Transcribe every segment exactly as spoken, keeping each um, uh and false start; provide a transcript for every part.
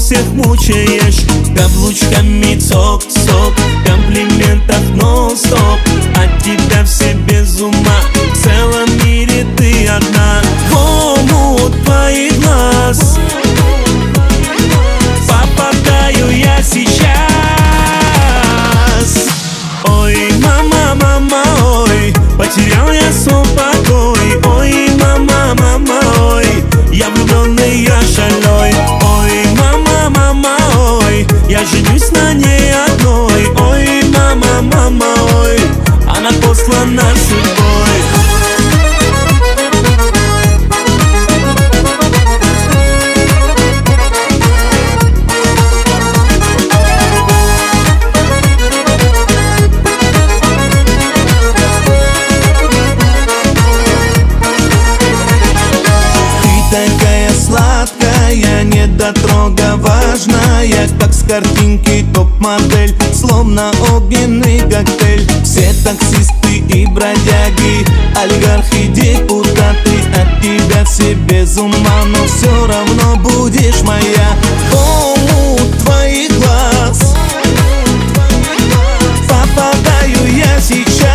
всех мучаешь. Каблучками цок-цок, комплиментов нон-стоп. От тебя все без ума, в целом мире ты одна. В омут твоих глаз попадаю я сейчас. Ой, мама, мама, ой, потерял я сон, покой. Ой, мама, мама, ой, я влюбленный, я шальной. Ой, мама, мама, ой, я женюсь на ней одной. Ой, мама, мама, ой, она послана судьбой. Такая сладкая, недотрога важная, как с картинки топ-модель, словно огненный коктейль. Все таксисты и бродяги, олигархи, депутаты, от тебя все без ума, но все равно будешь моя. Омут твоих глаз попадаю я сейчас.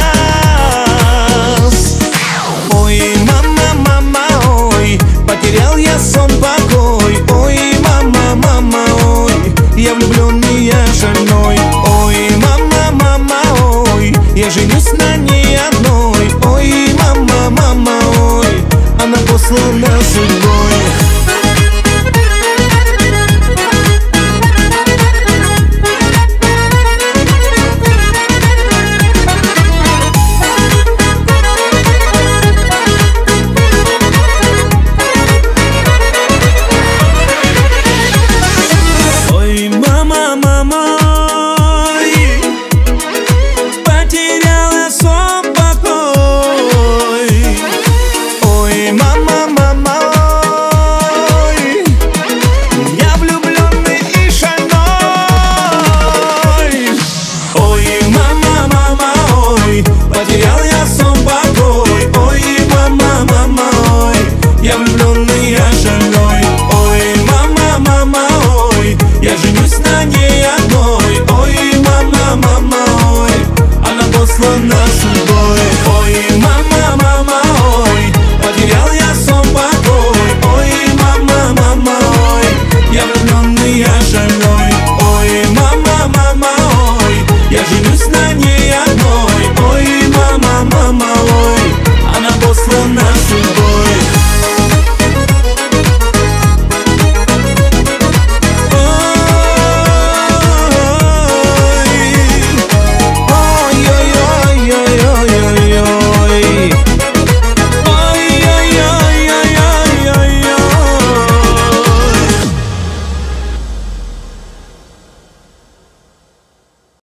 Ой, мама, мама, ой, потерял я сон, покой. Ой, мама, мама, ой, я влюбленный, я шальной. Ой, мама, мама, ой, я женюсь на ней одной. Ой, мама, мама, ой, она послана судьбой. Ой, мама, мама,